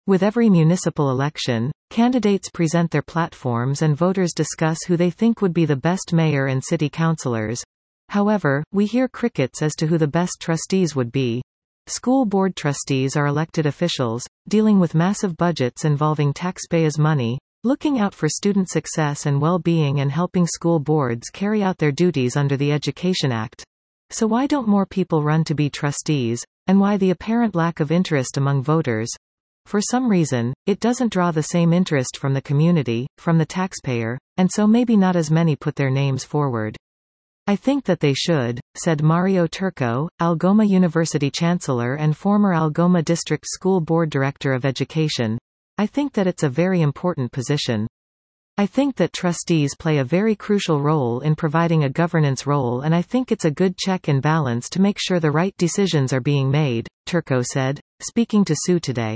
With every municipal election, candidates present their platforms and voters discuss who they think would be the best mayor and city councilors. However, we hear crickets as to who the best trustees would be. School board trustees are elected officials, dealing with massive budgets involving taxpayers' money, looking out for student success and well-being and helping school boards carry out their duties under the Education Act. So why don't more people run to be trustees, and why the apparent lack of interest among voters? For some reason, it doesn't draw the same interest from the community, from the taxpayer, and so maybe not as many put their names forward. I think that they should, said Mario Turco, Algoma University Chancellor and former Algoma District School Board Director of Education. I think that it's a very important position. I think that trustees play a very crucial role in providing a governance role, and I think it's a good check and balance to make sure the right decisions are being made, Turco said, speaking to Sue Today.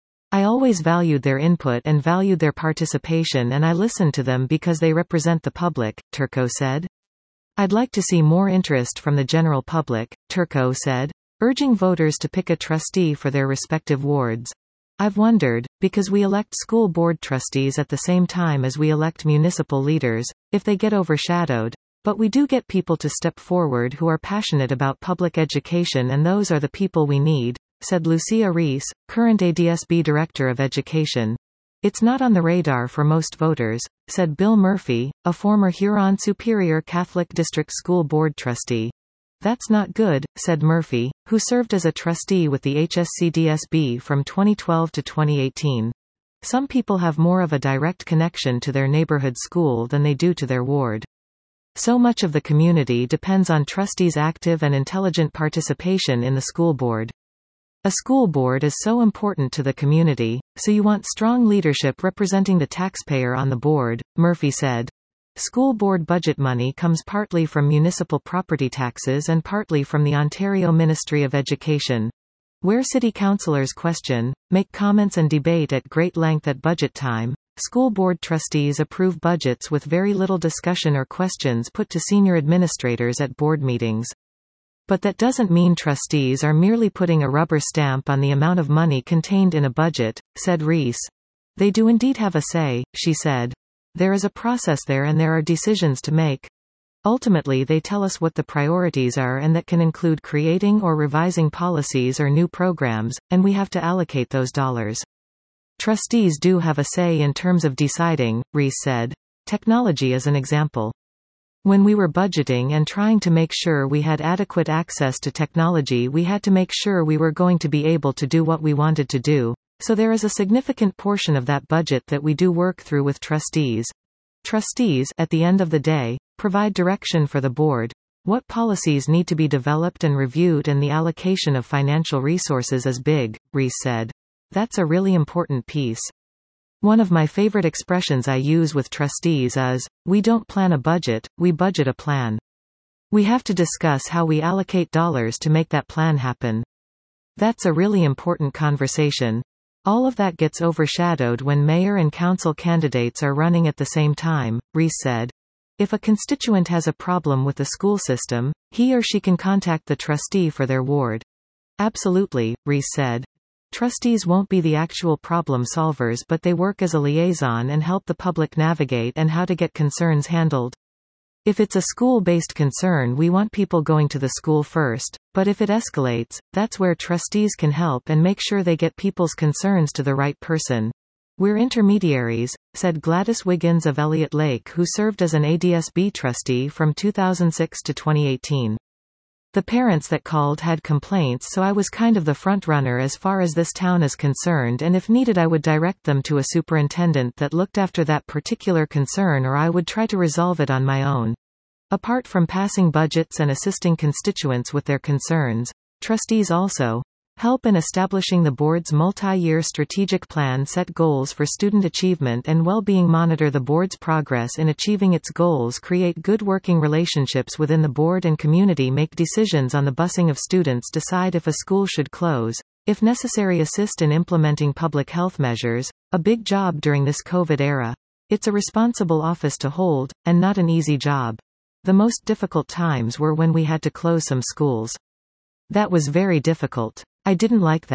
I always valued their input and valued their participation, and I listened to them because they represent the public, Turco said. I'd like to see more interest from the general public, Turco said, urging voters to pick a trustee for their respective wards. I've wondered, because we elect school board trustees at the same time as we elect municipal leaders, if they get overshadowed, but we do get people to step forward who are passionate about public education, and those are the people we need, said Lucia Reese, current ADSB Director of Education. It's not on the radar for most voters, said Bill Murphy, a former Huron Superior Catholic District School Board trustee. That's not good, said Murphy, who served as a trustee with the HSCDSB from 2012 to 2018. Some people have more of a direct connection to their neighborhood school than they do to their ward. So much of the community depends on trustees' active and intelligent participation in the school board. A school board is so important to the community, so you want strong leadership representing the taxpayer on the board, Murphy said. School board budget money comes partly from municipal property taxes and partly from the Ontario Ministry of Education. Where city councillors question, make comments and debate at great length at budget time, school board trustees approve budgets with very little discussion or questions put to senior administrators at board meetings. But that doesn't mean trustees are merely putting a rubber stamp on the amount of money contained in a budget, said Reese. They do indeed have a say, she said. There is a process there and there are decisions to make. Ultimately they tell us what the priorities are, and that can include creating or revising policies or new programs, and we have to allocate those dollars. Trustees do have a say in terms of deciding, Reese said. Technology is an example. When we were budgeting and trying to make sure we had adequate access to technology, we had to make sure we were going to be able to do what we wanted to do, so there is a significant portion of that budget that we do work through with trustees. Trustees, at the end of the day, provide direction for the board. What policies need to be developed and reviewed, and the allocation of financial resources is big, Reese said. That's a really important piece. One of my favorite expressions I use with trustees is, we don't plan a budget, we budget a plan. We have to discuss how we allocate dollars to make that plan happen. That's a really important conversation. All of that gets overshadowed when mayor and council candidates are running at the same time, Reese said. If a constituent has a problem with the school system, he or she can contact the trustee for their ward. Absolutely, Reese said. Trustees won't be the actual problem solvers, but they work as a liaison and help the public navigate and how to get concerns handled. If it's a school-based concern, we want people going to the school first, but if it escalates, that's where trustees can help and make sure they get people's concerns to the right person. We're intermediaries, said Gladys Wiggins of Elliott Lake, who served as an ADSB trustee from 2006 to 2018. The parents that called had complaints, so I was kind of the front runner as far as this town is concerned, and if needed I would direct them to a superintendent that looked after that particular concern, or I would try to resolve it on my own. Apart from passing budgets and assisting constituents with their concerns, trustees also help in establishing the board's multi-year strategic plan, set goals for student achievement and well-being, monitor the board's progress in achieving its goals, create good working relationships within the board and community, make decisions on the busing of students, decide if a school should close, if necessary assist in implementing public health measures, a big job during this COVID era. It's a responsible office to hold, and not an easy job. The most difficult times were when we had to close some schools. That was very difficult. I didn't like that.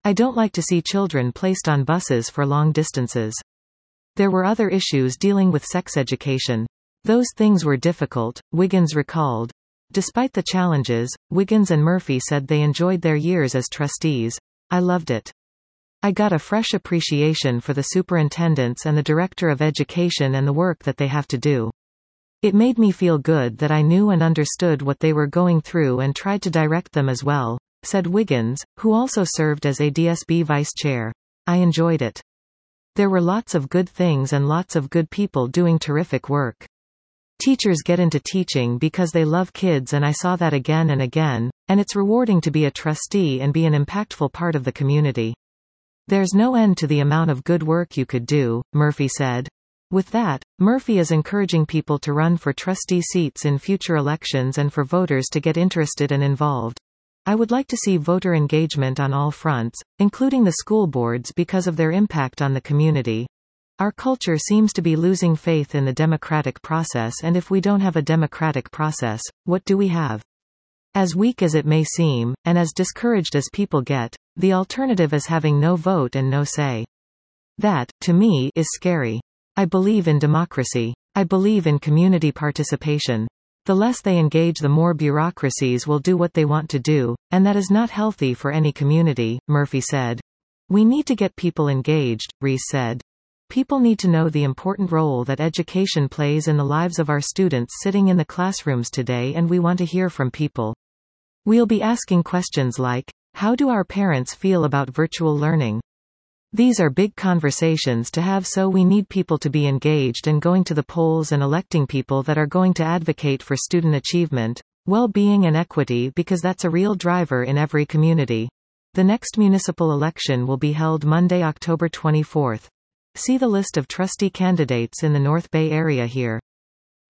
I don't like to see children placed on buses for long distances. There were other issues dealing with sex education. Those things were difficult, Wiggins recalled. Despite the challenges, Wiggins and Murphy said they enjoyed their years as trustees. I loved it. I got a fresh appreciation for the superintendents and the director of education and the work that they have to do. It made me feel good that I knew and understood what they were going through and tried to direct them as well, said Wiggins, who also served as ADSB vice chair. I enjoyed it. There were lots of good things and lots of good people doing terrific work. Teachers get into teaching because they love kids, and I saw that again and again, and it's rewarding to be a trustee and be an impactful part of the community. There's no end to the amount of good work you could do, Murphy said. With that, Murphy is encouraging people to run for trustee seats in future elections and for voters to get interested and involved. I would like to see voter engagement on all fronts, including the school boards, because of their impact on the community. Our culture seems to be losing faith in the democratic process, and if we don't have a democratic process, what do we have? As weak as it may seem, and as discouraged as people get, the alternative is having no vote and no say. That, to me, is scary. I believe in democracy. I believe in community participation. The less they engage, the more bureaucracies will do what they want to do, and that is not healthy for any community, Murphy said. We need to get people engaged, Rees said. People need to know the important role that education plays in the lives of our students sitting in the classrooms today, and we want to hear from people. We'll be asking questions like, how do our parents feel about virtual learning? These are big conversations to have, so we need people to be engaged and going to the polls and electing people that are going to advocate for student achievement, well-being and equity, because that's a real driver in every community. The next municipal election will be held Monday, October 24th. See the list of trustee candidates in the North Bay area here.